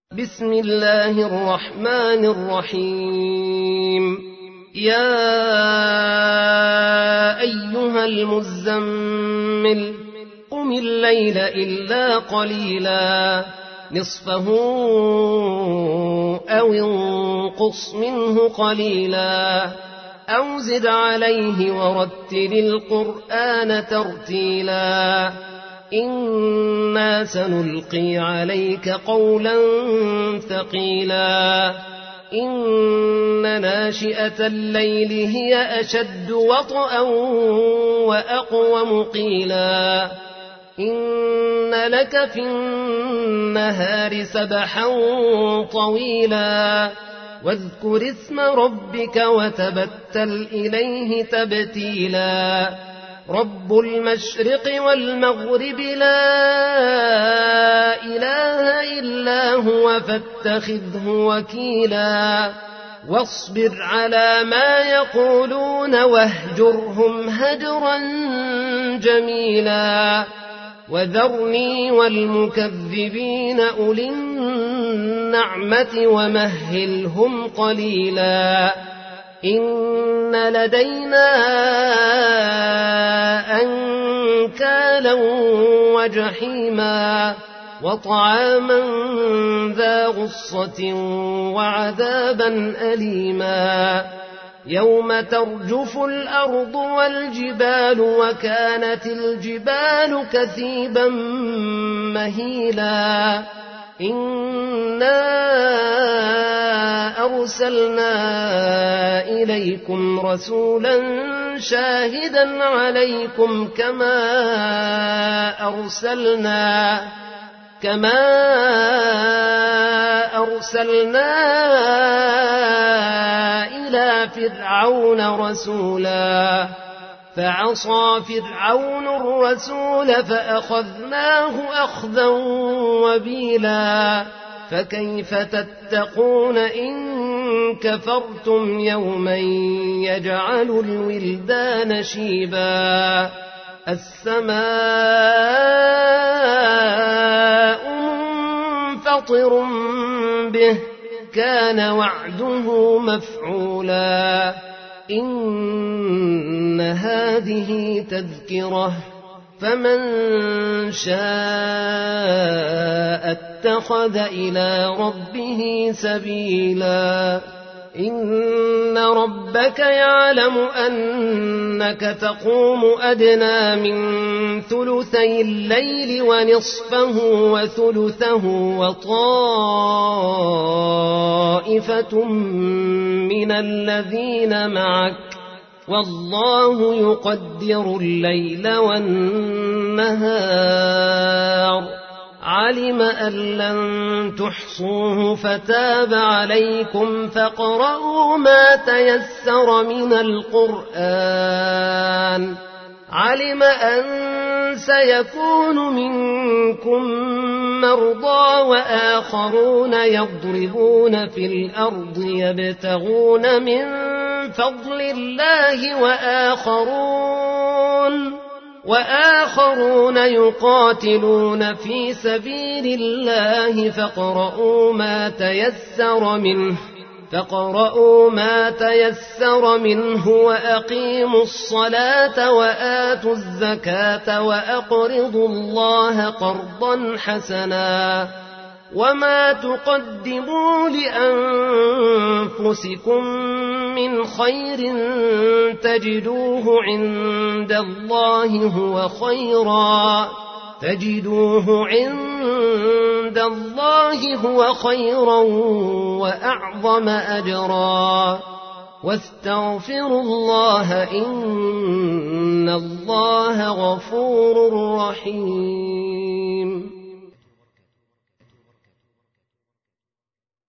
بسم الله الرحمن الرحيم. يا أيها المزمل قم الليل إلا قليلا نصفه أو انقص منه قليلا أو زد عليه ورتل القرآن ترتيلا إنا سنلقي عليك قولا ثقيلا إن ناشئة الليل هي أشد وطئا وأقوم قيلا إن لك في النهار سبحا طويلا واذكر اسم ربك وتبتل إليه تبتيلا رب المشرق والمغرب لا إله إلا هو فاتخذه وكيلا واصبر على ما يقولون واهجرهم هجرا جميلا وذرني والمكذبين أولي النعمة ومهلهم قليلا إن لدينا أنكالا وجحيما وطعاما ذا غصة وعذابا أليما يوم ترجف الأرض والجبال وكانت الجبال كثيبا مهيلا إنا أرسلنا إليكم رسولا شاهدا عليكم كما أرسلنا إلى فرعون رسولا فعصى فرعون الرسول فأخذناه أخذا وبيلا فكيف تتقون إن كفرتم يوما يجعل الولدان شيبا السماء منفطر به كان وعده مفعولا إن هذه تذكرة فمن شاء اتخذ إلى ربه سبيلا إن ربك يعلم أنك تقوم أدنى من ثلثي الليل ونصفه وثلثه وطائفة من الذين معك والله يقدر الليل والنهار علم أن لن تحصوه فتاب عليكم فاقرؤوا ما تيسر من القرآن علم أن سيكون منكم مرضى وآخرون يضربون في الأرض يبتغون من فضل الله وآخرون يقاتلون في سبيل الله فاقرؤوا ما تيسر منه وأقيموا الصلاة وآتوا الزكاة وأقرضوا الله قرضا حسنا وما تقدموا لأنفسكم من خير تجدوه عند الله هو خيرا وأعظم أجرا واستغفروا الله إن الله غفور رحيم.